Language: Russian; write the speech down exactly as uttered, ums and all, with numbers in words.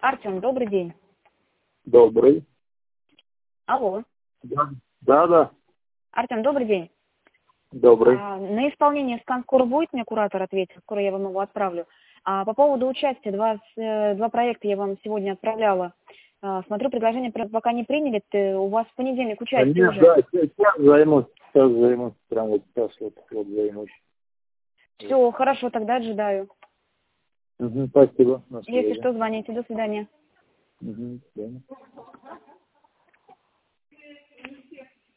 Артем, добрый день. Добрый. Алло. Да, да. да. Артем, добрый день. Добрый. А, на исполнение скан скоро будет, мне куратор ответил, скоро я вам его отправлю. А по поводу участия, два, э, два проекта я вам сегодня отправляла. А, смотрю, предложение пока не приняли, ты, у вас в понедельник участие Нет, уже. да, сейчас займусь, сейчас займусь, прям вот сейчас вот, вот займусь. Все, хорошо, тогда ожидаю. Угу, спасибо. На Если связи. что, звоните. До свидания. Угу, до свидания.